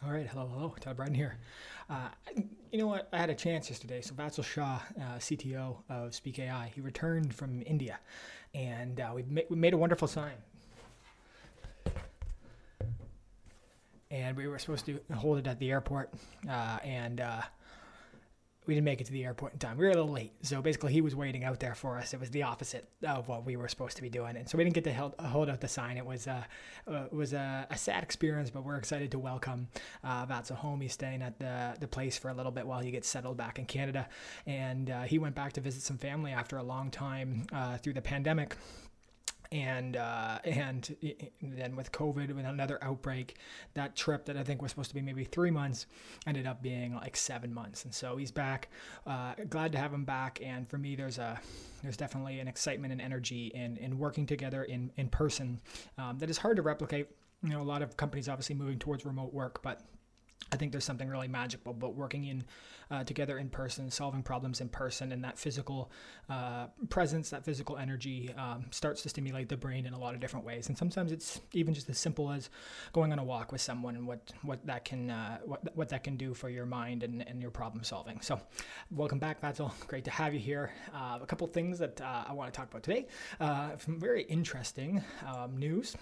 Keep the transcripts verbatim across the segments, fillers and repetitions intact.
All right, hello, hello, Todd Bryden here. Uh, you know what? I had a chance yesterday. So Vatsal Shah, uh, C T O of Speak A I, he returned from India, and uh, we, ma- we made a wonderful sign. And we were supposed to hold it at the airport, uh, and uh, we didn't make it to the airport in time. We were a little late. So basically, he was waiting out there for us. It was the opposite of what we were supposed to be doing. And so we didn't get to hold, hold out the sign. It was, uh, uh, it was a, a sad experience, but we're excited to welcome uh, Vatsal home. He's staying at the, the place for a little bit while he gets settled back in Canada. And uh, he went back to visit some family after a long time uh, through the pandemic. And uh, and then with COVID, with another outbreak, that trip that I think was supposed to be maybe three months ended up being like seven months. And so he's back. Uh, glad to have him back. And for me, there's a there's definitely an excitement and energy in in working together in in person um, that is hard to replicate. You know, a lot of companies obviously moving towards remote work, but I think there's something really magical about working in uh, together in person, solving problems in person, and that physical uh, presence, that physical energy um, starts to stimulate the brain in a lot of different ways. And sometimes it's even just as simple as going on a walk with someone and what what that can uh, what what that can do for your mind and, and your problem solving. So, welcome back, Vatsal. Great to have you here. Uh, a couple things that uh, I want to talk about today. Uh, some very interesting um, news.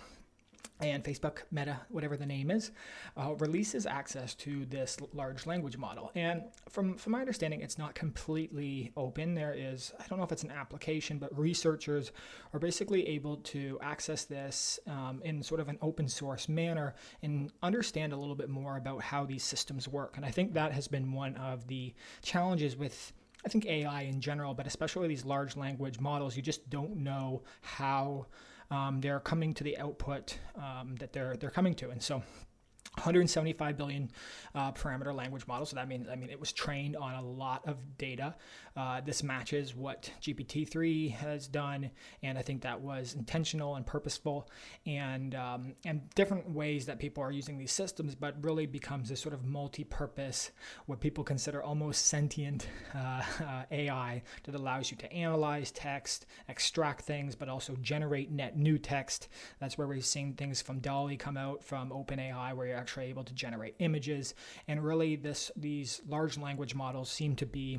And Facebook, Meta, whatever the name is, uh, releases access to this large language model. And from, from my understanding, it's not completely open. There is, I don't know if it's an application, but researchers are basically able to access this um, in sort of an open source manner and understand a little bit more about how these systems work. And I think that has been one of the challenges with I think A I in general, but especially these large language models. You just don't know how Um, they're coming to the output um, that they're they're coming to, and so one hundred seventy-five billion uh, parameter language model. So that means, I mean, it was trained on a lot of data. Uh, this matches what G P T three has done, and I think that was intentional and purposeful, and um, and different ways that people are using these systems, but really becomes this sort of multi-purpose, what people consider almost sentient uh, uh, A I that allows you to analyze text, extract things, but also generate net new text. That's where we've seen things from DALL-E come out from OpenAI, where you're actually able to generate images. And really this these large language models seem to be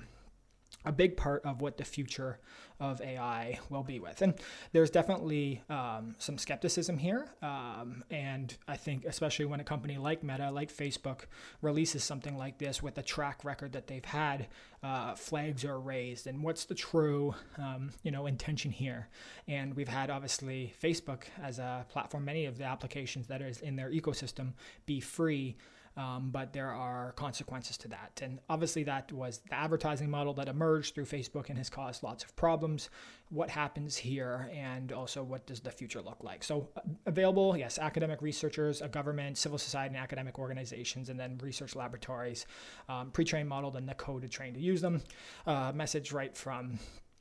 a big part of what the future of A I will be with. And there's definitely um, some skepticism here. Um, and I think especially when a company like Meta, like Facebook, releases something like this with the track record that they've had, uh, flags are raised. And what's the true um, you know, intention here? And we've had obviously Facebook as a platform, many of the applications that is in their ecosystem be free. Um, but there are consequences to that. And obviously that was the advertising model that emerged through Facebook and has caused lots of problems. What happens here, and also what does the future look like? So uh, available, yes, academic researchers, a government, civil society, and academic organizations, and then research laboratories, um, pre-trained model, then the code to train to use them. Uh, message right from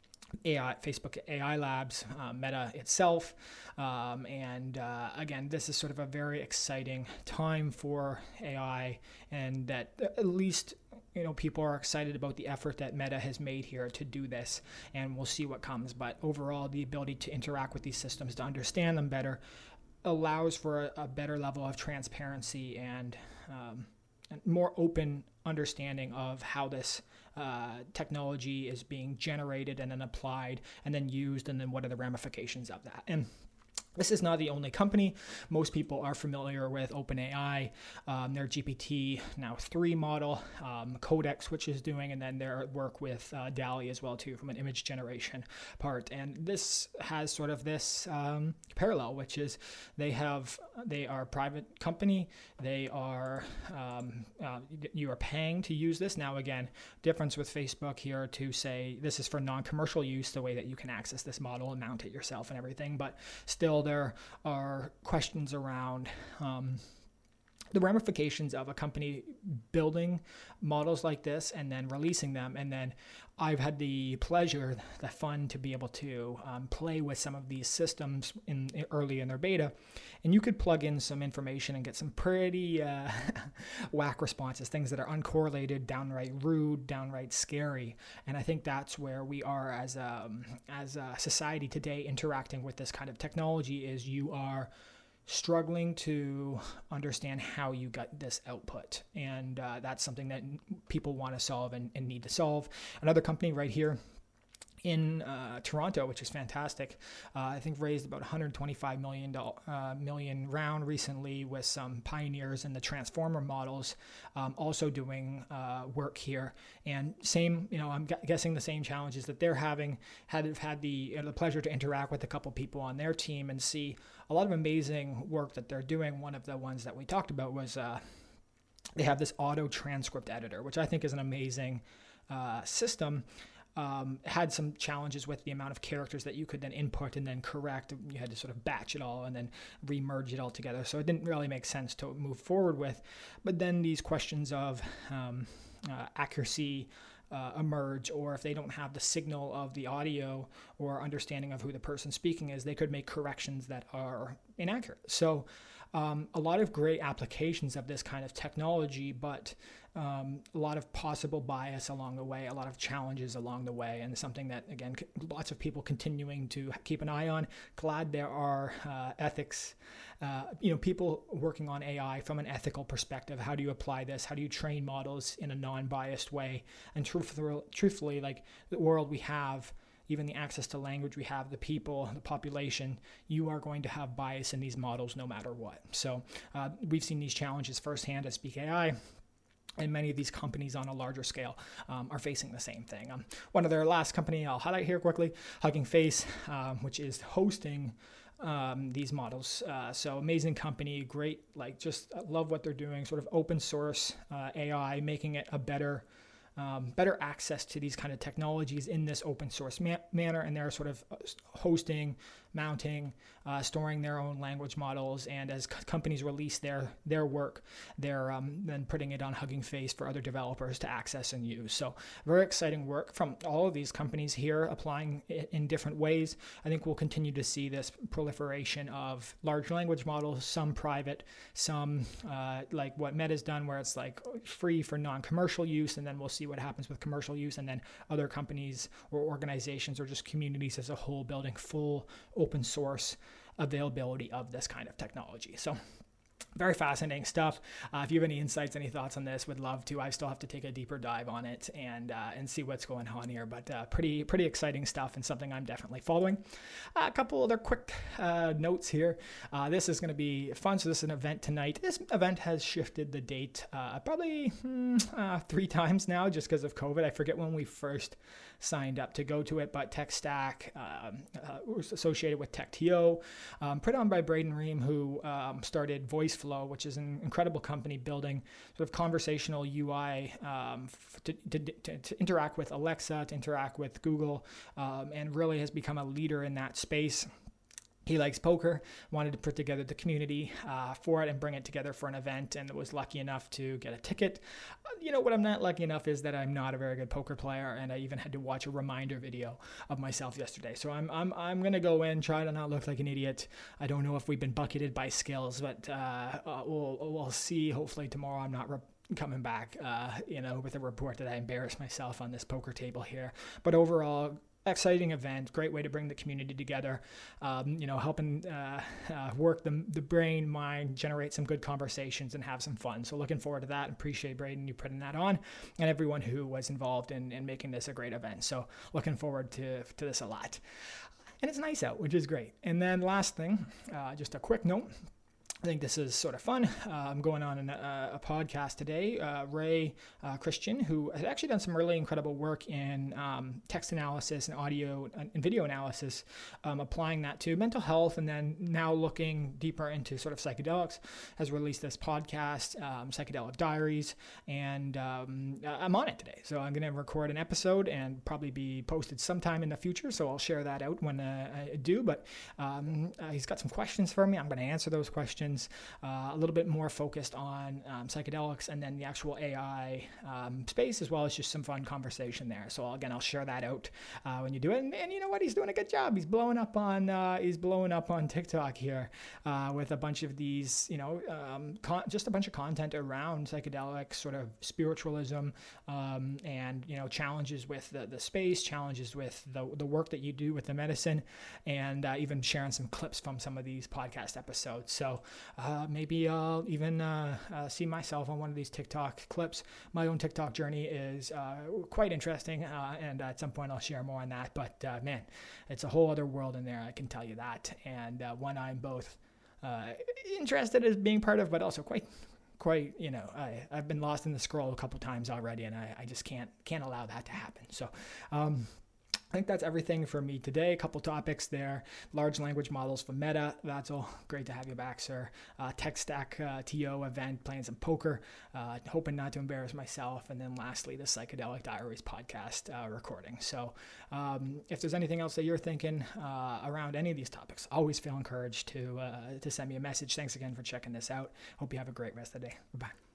A I, Facebook A I Labs, uh, Meta itself. Um, and uh, again, this is sort of a very exciting time for A I, and that at least you know people are excited about the effort that Meta has made here to do this, and we'll see what comes. But overall, the ability to interact with these systems, to understand them better, allows for a, a better level of transparency and um, more open understanding of how this uh, technology is being generated and then applied and then used, and then what are the ramifications of that. And this is not the only company. Most people are familiar with OpenAI, um, their G P T now three model, um, Codex, which is doing, and then their work with uh, DALL-E as well too, from an image generation part. And this has sort of this um, parallel, which is they have they are a private company. They are um, uh, you are paying to use this. Now again, difference with Facebook here to say this is for non-commercial use, the way that you can access this model and mount it yourself and everything, but still there are questions around um, the ramifications of a company building models like this and then releasing them. And then I've had the pleasure, the fun to be able to um, play with some of these systems in, in early in their beta. And you could plug in some information and get some pretty uh, whack responses, things that are uncorrelated, downright rude, downright scary. And I think that's where we are as a, as a society today interacting with this kind of technology, is you are struggling to understand how you got this output. And uh, that's something that people want to solve and, and need to solve. Another company right here in uh, Toronto, which is fantastic, uh, I think raised about one hundred twenty-five million dollars uh, million round recently with some pioneers in the transformer models, um, also doing uh, work here. And same, you know, I'm gu- guessing the same challenges that they're having. Had have had the uh, the pleasure to interact with a couple people on their team and see a lot of amazing work that they're doing. One of the ones that we talked about was uh, they have this auto transcript editor, which I think is an amazing uh, system. Um, had some challenges with the amount of characters that you could then input and then correct. You had to sort of batch it all and then re-merge it all together. So it didn't really make sense to move forward with. But then these questions of um, uh, accuracy uh, emerge, or if they don't have the signal of the audio or understanding of who the person speaking is, they could make corrections that are inaccurate. So um, a lot of great applications of this kind of technology, but Um, a lot of possible bias along the way, a lot of challenges along the way, and something that, again, c- lots of people continuing to keep an eye on. Glad there are uh, ethics, uh, you know, people working on A I from an ethical perspective. How do you apply this? How do you train models in a non-biased way? And truthfully, truthfully, like the world we have, even the access to language we have, the people, the population, you are going to have bias in these models no matter what. So uh, we've seen these challenges firsthand at Speak A I. And many of these companies on a larger scale um, are facing the same thing. Um, one of their last company I'll highlight here quickly, Hugging Face, um, which is hosting um, these models. Uh, so amazing company, great, like just love what they're doing, sort of open source uh, A I, making it a better Um, better access to these kind of technologies in this open source ma- manner, and they're sort of hosting, mounting, uh, storing their own language models, and as co- companies release their their work, they're um, then putting it on Hugging Face for other developers to access and use. So very exciting work from all of these companies here, applying it in different ways. I think we'll continue to see this proliferation of large language models, some private, some uh, like what Meta's done, where it's like free for non-commercial use, and then we'll see what happens with commercial use, and then other companies or organizations or just communities as a whole building full open source availability of this kind of technology. So very fascinating stuff. Uh, if you have any insights, any thoughts on this, would love to. I still have to take a deeper dive on it and uh, and see what's going on here. But uh, pretty pretty exciting stuff, and something I'm definitely following. Uh, a couple other quick uh, notes here. Uh, this is going to be fun. So this is an event tonight. This event has shifted the date uh, probably hmm, uh, three times now, just because of COVID. I forget when we first signed up to go to it, but TechStack um, uh, was associated with TechTO, um, put on by Braden Ream, who um, started VoiceFlow, which is an incredible company building sort of conversational U I um, to, to, to, to interact with Alexa, to interact with Google, um, and really has become a leader in that space. He likes poker, wanted to put together the community uh, for it and bring it together for an event, and was lucky enough to get a ticket. Uh, you know, what I'm not lucky enough is that I'm not a very good poker player, and I even had to watch a reminder video of myself yesterday. So I'm I'm I'm gonna go in, try to not look like an idiot. I don't know if we've been bucketed by skills, but uh, uh, we'll we'll see. Hopefully tomorrow I'm not re- coming back, uh, you know, with a report that I embarrassed myself on this poker table here. But overall, exciting event, great way to bring the community together, um, you know, helping uh, uh, work the, the brain, mind, generate some good conversations and have some fun. So looking forward to that, and appreciate Braden, you putting that on, and everyone who was involved in, in making this a great event. So looking forward to, to this a lot. And it's nice out, which is great. And then last thing, uh, just a quick note. I think this is sort of fun. Uh, I'm going on an, uh, a podcast today. Uh, Ray uh, Christian, who has actually done some really incredible work in um, text analysis and audio and video analysis, um, applying that to mental health, and then now looking deeper into sort of psychedelics, has released this podcast, um, Psychedelic Diaries, and um, I'm on it today. So I'm going to record an episode and probably be posted sometime in the future. So I'll share that out when uh, I do. But um, uh, he's got some questions for me. I'm going to answer those questions. questions, uh, a little bit more focused on um, psychedelics and then the actual A I um, space, as well as just some fun conversation there. So again, I'll share that out uh, when you do it. And, and you know what? He's doing a good job. He's blowing up on uh, he's blowing up on TikTok here uh, with a bunch of these, you know, um, con- just a bunch of content around psychedelics, sort of spiritualism, um, and you know, challenges with the, the space, challenges with the the work that you do with the medicine, and uh, even sharing some clips from some of these podcast episodes. So uh, maybe I'll even uh, uh, see myself on one of these TikTok clips. My own TikTok journey is uh, quite interesting, uh, and at some point I'll share more on that. But uh, man, it's a whole other world in there, I can tell you that, and uh, one I'm both uh, interested as being part of, but also quite quite, you know, I, I've been lost in the scroll a couple times already, and I, I just can't can't allow that to happen. So um, I think that's everything for me today. A couple topics there. Large language models for Meta. That's all. Great to have you back, sir. Uh, Tech Stack uh, T O event, playing some poker. Uh, hoping not to embarrass myself. And then lastly, the Psychedelic Diaries podcast uh, recording. So um, if there's anything else that you're thinking uh, around any of these topics, always feel encouraged to, uh, to send me a message. Thanks again for checking this out. Hope you have a great rest of the day. Bye-bye.